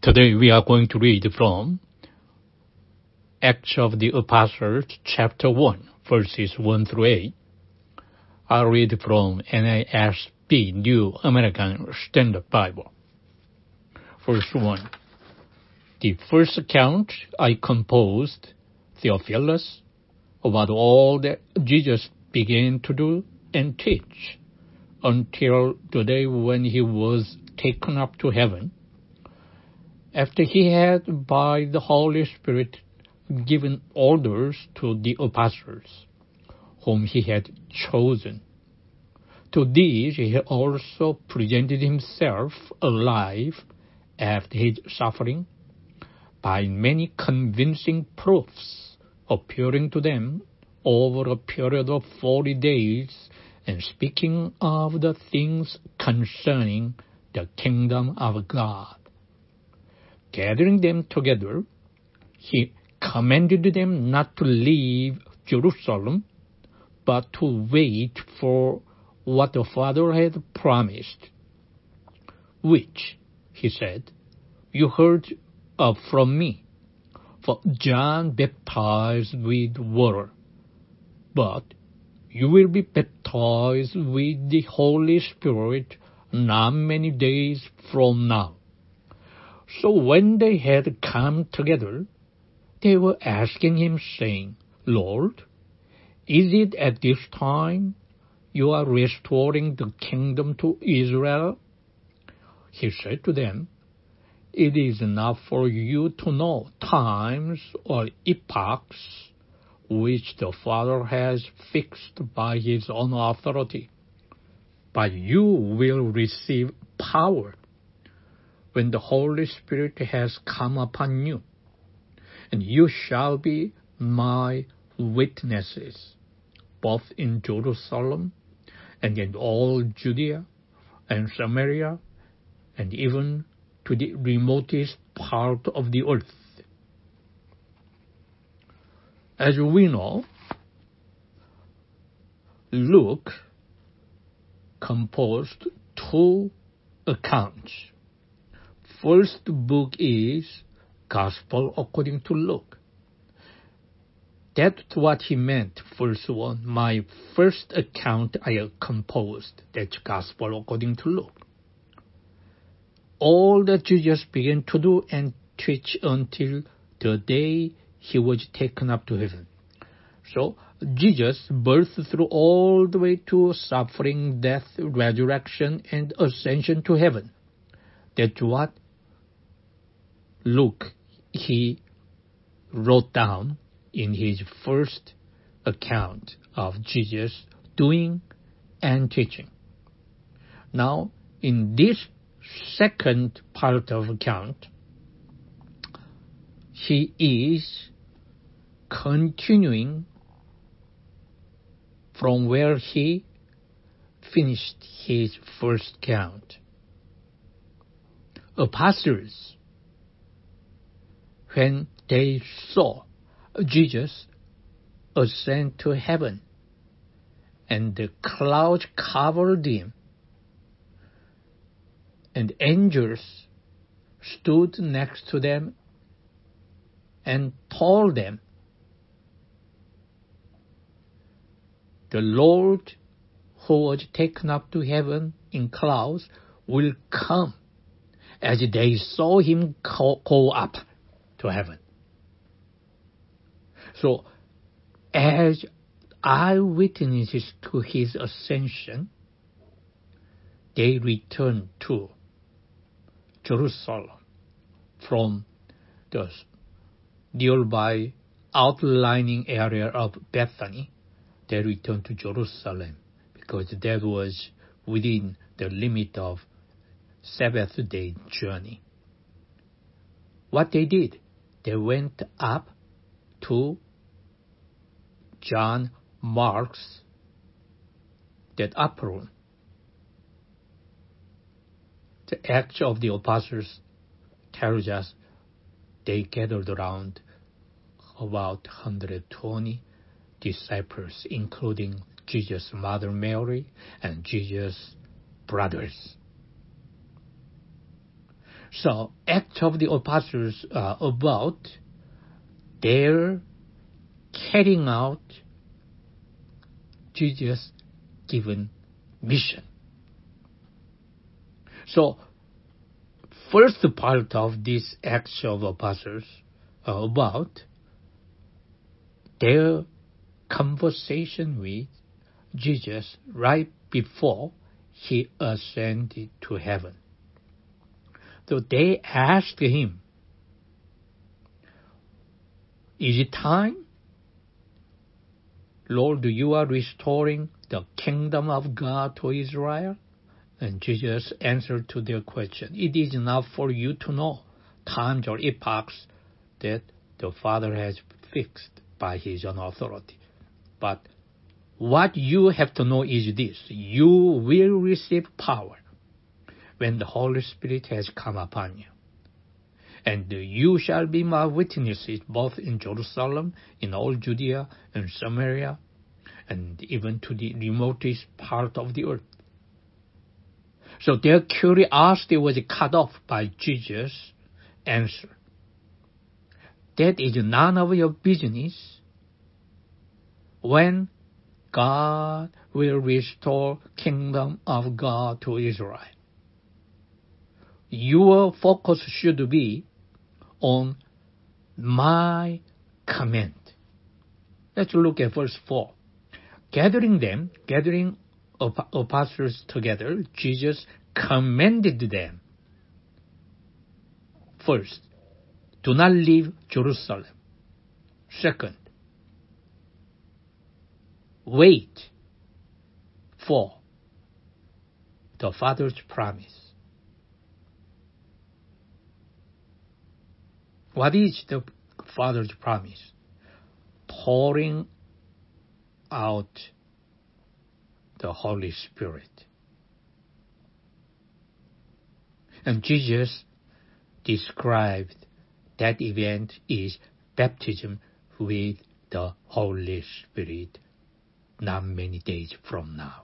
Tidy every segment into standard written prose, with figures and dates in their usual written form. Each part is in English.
Today we are going to read from Acts of the Apostles, chapter 1, verses 1 through 8. I'll read from NASB, New American Standard Bible. Verse 1. The first account I composed, Theophilus, about all that Jesus began to do and teach, until the day when he was taken up to heaven, after he had by the Holy Spirit given orders to the apostles, whom he had chosen. To these he also presented himself alive after his suffering, by many convincing proofs, appearing to them over a period of 40 days, and speaking of the things concerning the kingdom of God. Gathering them together, he commanded them not to leave Jerusalem, but to wait for what the Father had promised, which, he said, you heard of from me. For John baptized with water, but you will be baptized with the Holy Spirit not many days from now. So when they had come together, they were asking him, saying, Lord, is it at this time you are restoring the kingdom to Israel? He said to them, it is not for you to know times or epochs which the Father has fixed by his own authority, but you will receive power when the Holy Spirit has come upon you, and you shall be my witnesses, both in Jerusalem and in all Judea and Samaria, and even to the remotest part of the earth. As we know, Luke composed two accounts. First book is Gospel according to Luke. That's what he meant, verse 1. My first account I composed, that's Gospel according to Luke. All that Jesus began to do and teach until the day he was taken up to heaven. So, Jesus' birth through all the way to suffering, death, resurrection, and ascension to heaven. That's what Luke, he wrote down in his first account of Jesus doing and teaching. Now, in this second part of account, he is continuing from where he finished his first account. Apostles, when they saw Jesus ascend to heaven and the clouds covered him, and angels stood next to them and told them, the Lord who was taken up to heaven in clouds will come, as they saw him go up to heaven. So, as eyewitnesses to his ascension, they returned to Jerusalem from the nearby outlining area of Bethany. They returned to Jerusalem because that was within the limit of Sabbath day journey. What they did, they went up to John Mark's that upper room. The Acts of the Apostles tells us they gathered around about 120 disciples, including Jesus' mother Mary and Jesus' brothers. So, Acts of the Apostles are about their carrying out Jesus' given mission. So, first part of this Acts of Apostles are about their conversation with Jesus right before he ascended to heaven. So they asked him, "Is it time? Lord, you are restoring the kingdom of God to Israel?" And Jesus answered to their question, "It is not for you to know times or epochs that the Father has fixed by his own authority. But what you have to know is this: you will receive power when the Holy Spirit has come upon you. And you shall be my witnesses both in Jerusalem, in all Judea and Samaria, and even to the remotest part of the earth." So their curiosity was cut off by Jesus' answer. That is none of your business when God will restore kingdom of God to Israel. Your focus should be on my command. Let's look at verse 4. Gathering apostles together, Jesus commanded them. First, do not leave Jerusalem. Second, wait for the Father's promise. What is the Father's promise? Pouring out the Holy Spirit. And Jesus described that event is baptism with the Holy Spirit not many days from now.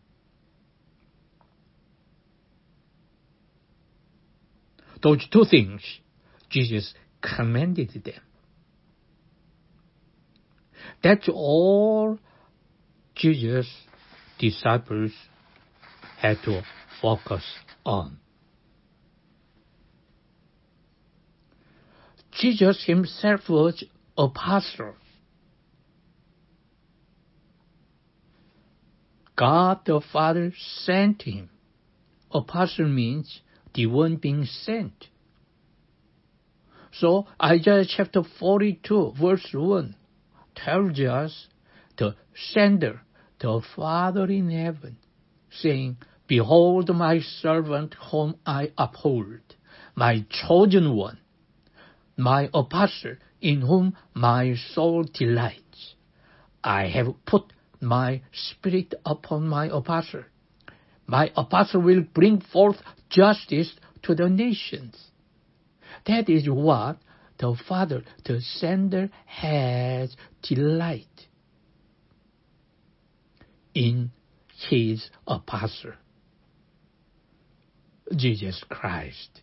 Those two things Jesus commanded them. That's all Jesus' disciples had to focus on. Jesus himself was apostle. God the Father sent him. Apostle means the one being sent. So Isaiah chapter 42 verse 1 tells us the sender, the Father in heaven, saying, "Behold my servant whom I uphold, my chosen one, my apostle in whom my soul delights. I have put my spirit upon my apostle. My apostle will bring forth justice to the nations." That is what the Father, the sender, has delight in his apostle, Jesus Christ.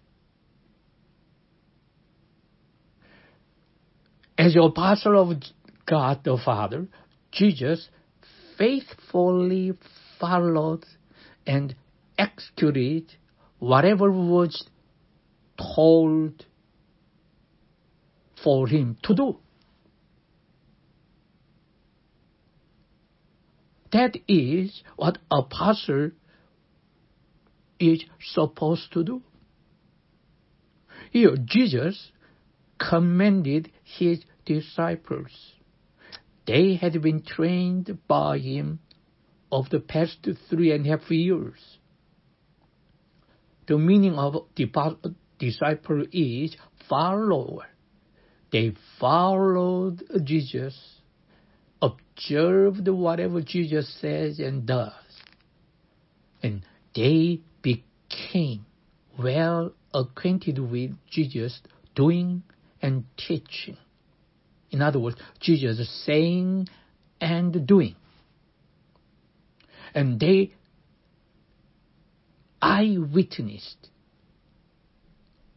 As apostle of God the Father, Jesus faithfully followed and executed whatever was told for him to do. That is what apostle is supposed to do. Here, Jesus commanded his disciples. They had been trained by him of the past 3.5 years. The meaning of disciple is follower. They followed Jesus, observed whatever Jesus says and does, and they became well acquainted with Jesus' doing and teaching. In other words, Jesus saying and doing. And they eyewitnessed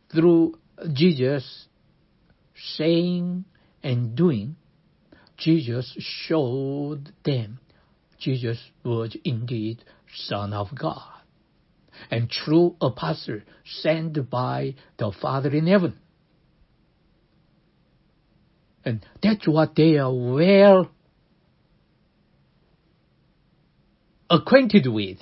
through Jesus saying and doing, Jesus showed them Jesus was indeed Son of God and true apostle sent by the Father in heaven. And that's what they are well acquainted with.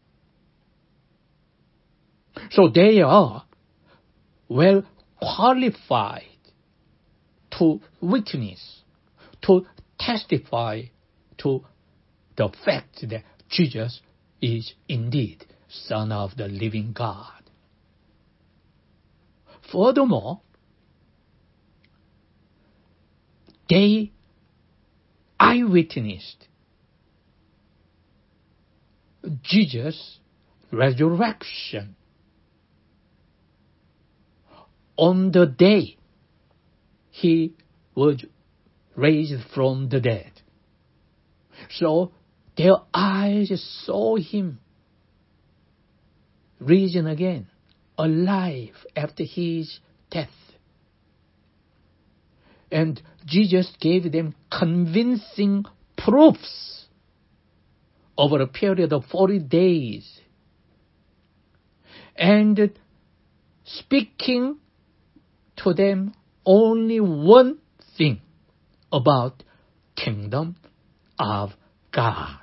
So they are well qualified to witness, to testify to the fact that Jesus is indeed Son of the living God. Furthermore, they eyewitnessed Jesus' resurrection on the day he was raised from the dead. So their eyes saw him risen again, alive after his death. And Jesus gave them convincing proofs over a period of 40 days. And speaking to them only one thing about kingdom of God.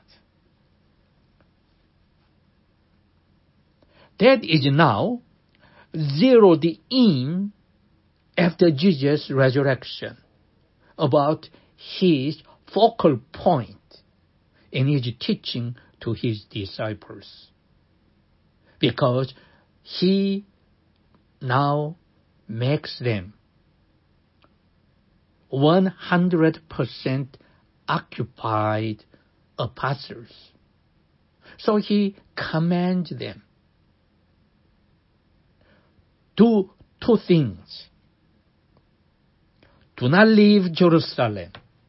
That is now zeroed in after Jesus' resurrection about his focal point in his teaching to his disciples. Because he now makes them 100% occupied apostles. So he commands them, do two things. Do not leave Jerusalem.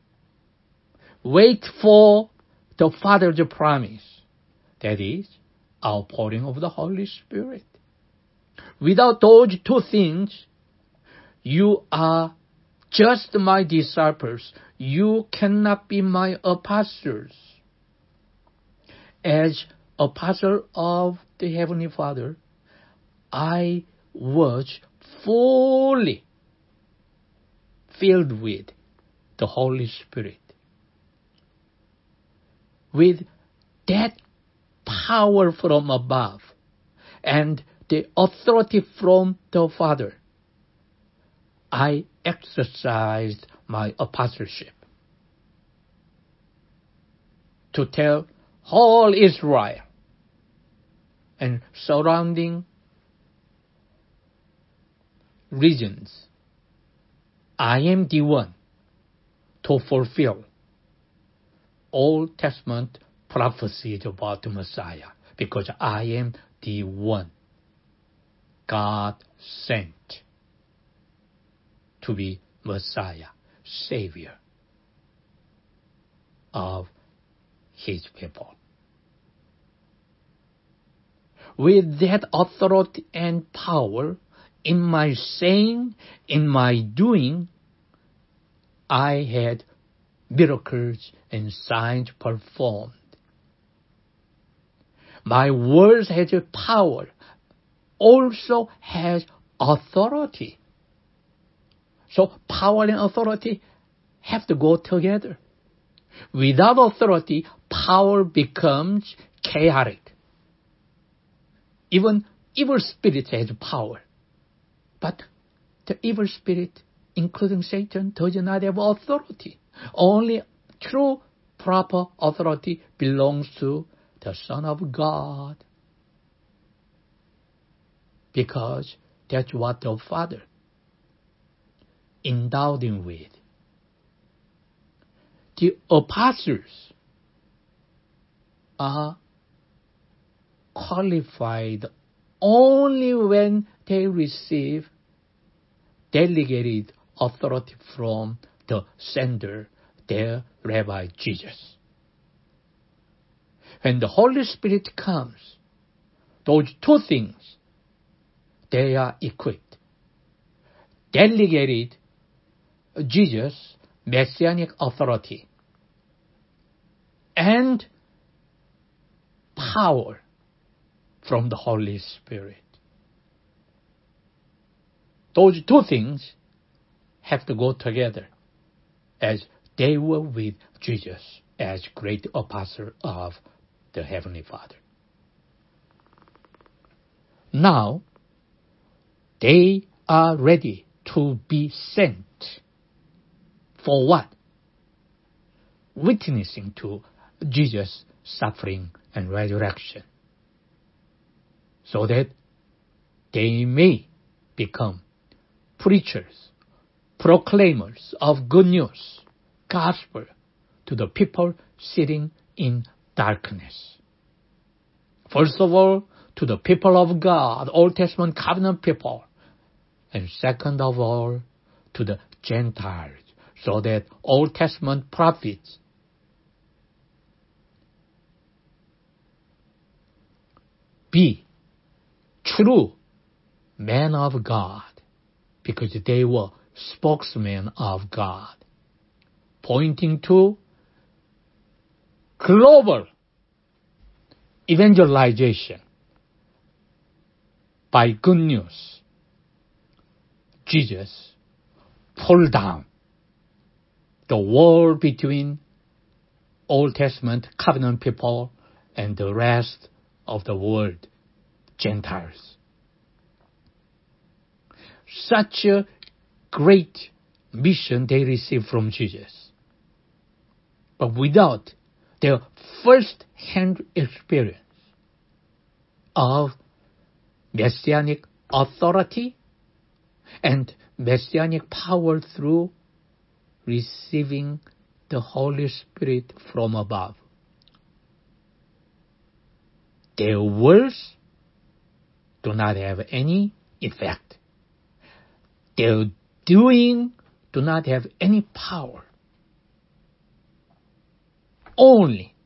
Wait for the Father's promise. That is, outpouring of the Holy Spirit. Without those two things, you are just my disciples. You cannot be my apostles. As apostle of the Heavenly Father, I was fully filled with the Holy Spirit. With that power from above and the authority from the Father, I exercised my apostleship to tell all Israel and surrounding regions, I am the one to fulfill Old Testament prophecies about the Messiah, because I am the one God sent to be Messiah, Savior of His people. With that authority and power, in my saying, in my doing, I had miracles and signs performed. My words has power, also has authority. So power and authority have to go together. Without authority, power becomes chaotic. Even evil spirit has power. But the evil spirit, including Satan, does not have authority. Only true, proper authority belongs to the Son of God. Because that's what the Father endowed him with. The apostles are qualified only when they receive delegated authority from the sender, their Rabbi Jesus. When the Holy Spirit comes, those two things, they are equipped. delegated Jesus' messianic authority and power from the Holy Spirit. Those two things have to go together as they were with Jesus as great apostle of the Heavenly Father. Now, they are ready to be sent. For what? Witnessing to Jesus' suffering and resurrection, so that they may become preachers, proclaimers of good news, gospel, to the people sitting in darkness. First of all, to the people of God, Old Testament covenant people, and second of all, to the Gentiles, so that Old Testament prophets be true men of God, because they were spokesmen of God, pointing to global evangelization by good news. Jesus pulled down the wall between Old Testament covenant people and the rest of the world, Gentiles. Such a great mission they received from Jesus. But without their first-hand experience of messianic authority and messianic power through receiving the Holy Spirit from above, their words do not have any effect. Their doing do not have any power. Only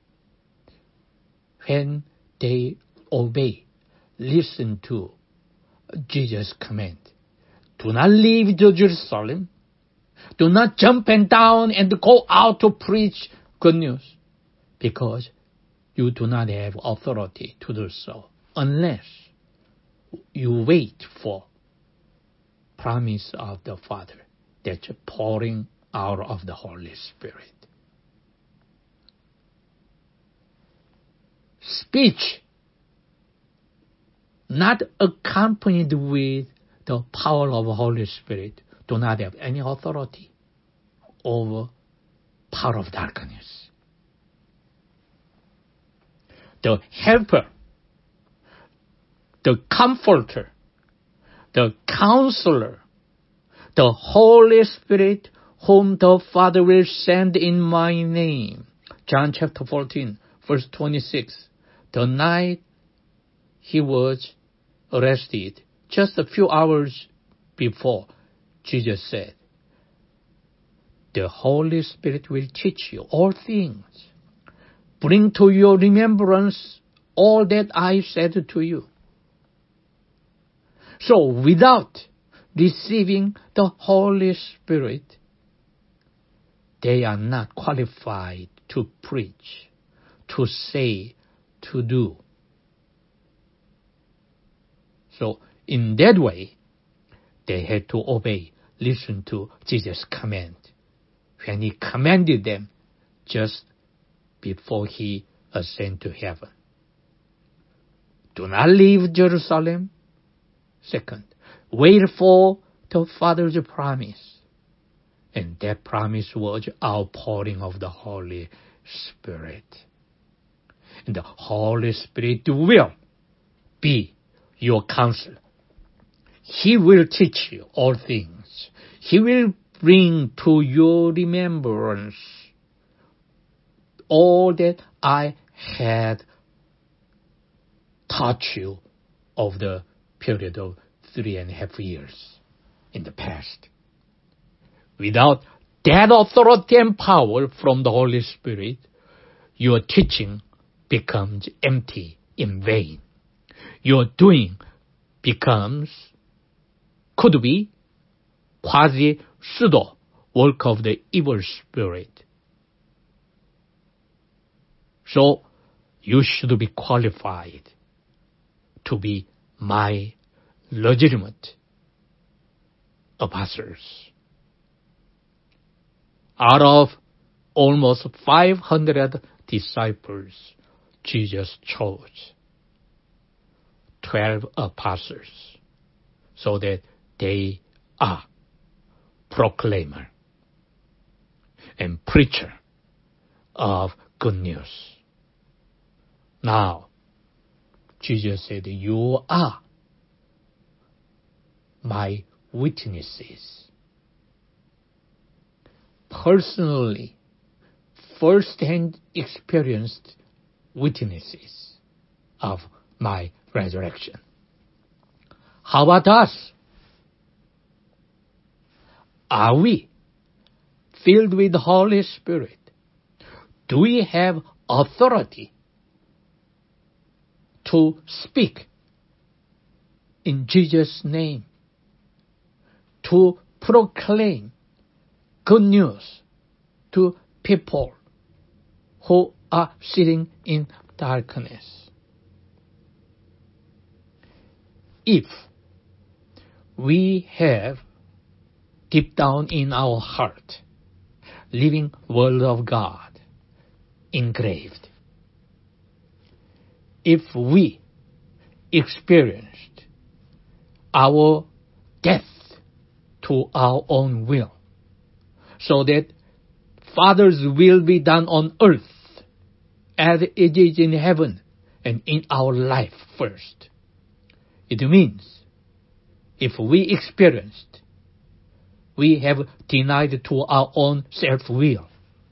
when they obey, listen to Jesus' command. Do not leave Jerusalem. Do not jump and down and go out to preach good news, because you do not have authority to do so unless you wait for promise of the Father, that's pouring out of the Holy Spirit. Speech not accompanied with the power of the Holy Spirit do not have any authority over power of darkness. The helper, the comforter, the counselor, the Holy Spirit, whom the Father will send in my name. John chapter 14, verse 26. The night he was arrested, just a few hours before, Jesus said, the Holy Spirit will teach you all things, bring to your remembrance all that I said to you. So without receiving the Holy Spirit, they are not qualified to preach, to say, to do. So in that way, they had to obey, listen to Jesus' command when he commanded them just before he ascended to heaven. Do not leave Jerusalem. Second, wait for the Father's promise. And that promise was outpouring of the Holy Spirit. And the Holy Spirit will be your counselor. He will teach you all things. He will bring to your remembrance all that I had taught you of the period of 3.5 years in the past. Without that authority and power from the Holy Spirit, your teaching becomes empty, in vain. Your doing could be quasi-pseudo work of the evil spirit. So you should be qualified to be my legitimate apostles. Out of almost 500 disciples, Jesus chose 12 apostles so that they are proclaimer and preacher of good news. Now, Jesus said, you are my witnesses. Personally, first-hand experienced witnesses of my resurrection. How about us? Are we filled with the Holy Spirit? Do we have authority to speak in Jesus' name, to proclaim good news to people who are sitting in darkness? If we have deep down in our heart living Word of God engraved, if we experienced our death to our own will, so that Father's will be done on earth as it is in heaven and in our life first. It means if we experienced, we have denied to our own self-will,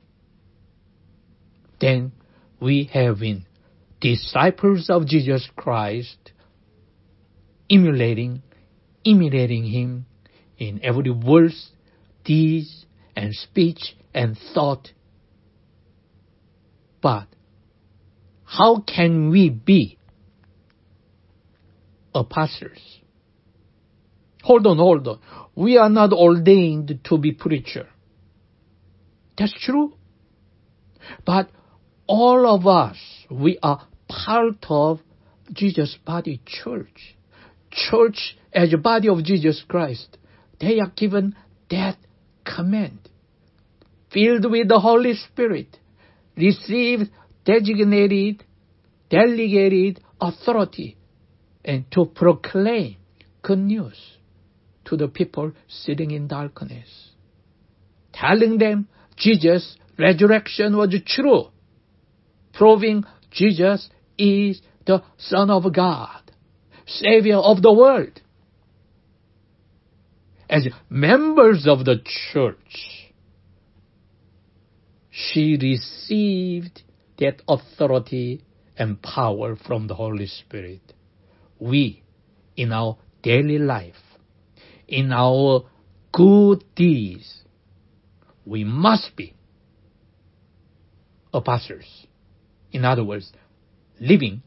then we have been disciples of Jesus Christ, imitating Him in every word, deed, and speech and thought. But how can we be apostles? Hold on. We are not ordained to be preacher. That's true. But all of us, we are part of Jesus' body, church. Church as a body of Jesus Christ. They are given that command. Filled with the Holy Spirit. Received designated, delegated authority. And to proclaim good news to the people sitting in darkness. Telling them Jesus' resurrection was true. Proving Jesus is the Son of God, Savior of the world. As members of the church, she received that authority and power from the Holy Spirit. We, in our daily life, in our good deeds, we must be apostles. In other words, living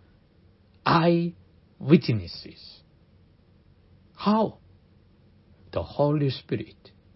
eyewitnesses. How? The Holy Spirit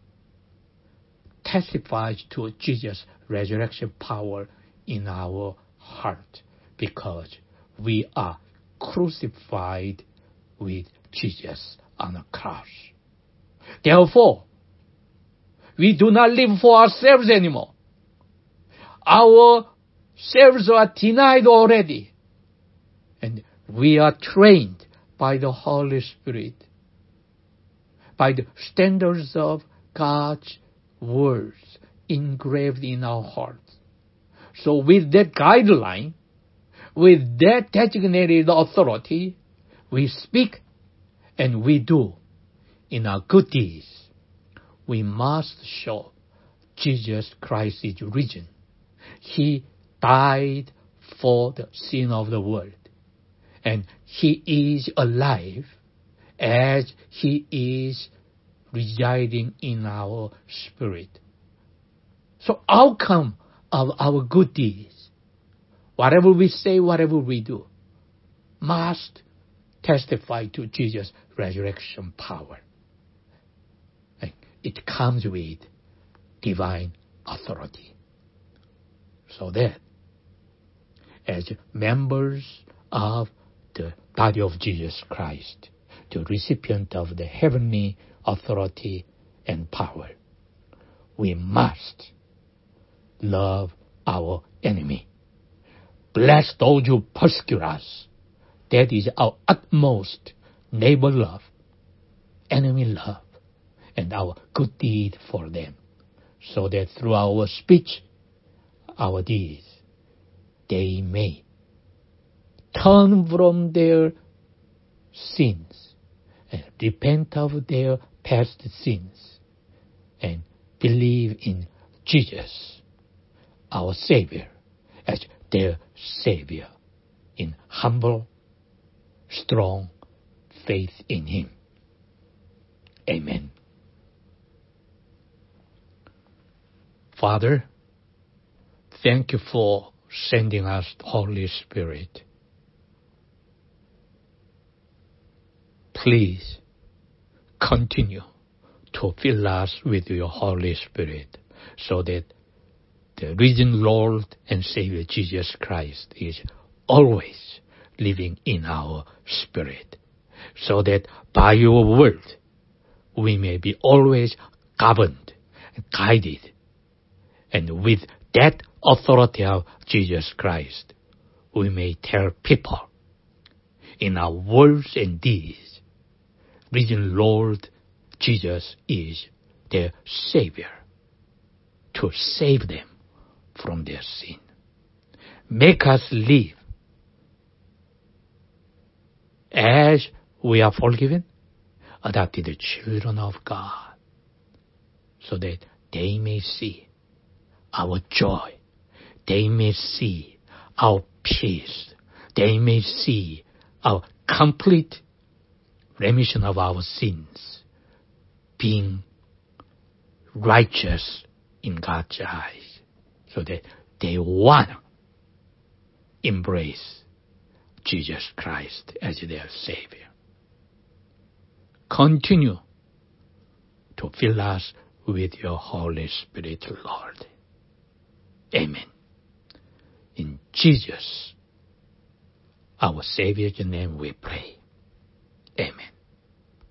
testifies to Jesus' resurrection power in our heart because we are crucified with Jesus on the cross. Therefore, we do not live for ourselves anymore. Our selves are denied already. And we are trained by the Holy Spirit, by the standards of God's words engraved in our hearts. So with that guideline, with that designated authority, we speak and we do in our good deeds. We must show Jesus Christ is risen. He died for the sin of the world. And He is alive as He is residing in our spirit. So outcome of our good deeds, whatever we say, whatever we do, must testify to Jesus' resurrection power. it comes with divine authority. So that as members of the body of Jesus Christ, the recipient of the heavenly authority and power, we must love our enemy. Bless those who persecute us. That is our utmost neighbor love, enemy love, and our good deed for them, so that through our speech, our deeds, they may turn from their sins and repent of their past sins and believe in Jesus, our Savior, as their Savior, in humble, strong faith in Him. Amen. Father, thank you for sending us the Holy Spirit. Please continue to fill us with your Holy Spirit so that the risen Lord and Savior Jesus Christ is always living in our spirit, so that by your word we may be always governed and guided, and with that authority of Jesus Christ we may tell people in our words and deeds, risen Lord Jesus is their Savior, to save them from their sin. Make us live as we are forgiven, adopted children of God, so that they may see our joy, they may see our peace, they may see our complete remission of our sins, being righteous in God's eyes, so that they want to embrace Jesus Christ as their Savior. Continue to fill us with your Holy Spirit, Lord. Amen. In Jesus, our Savior's name we pray. Amen.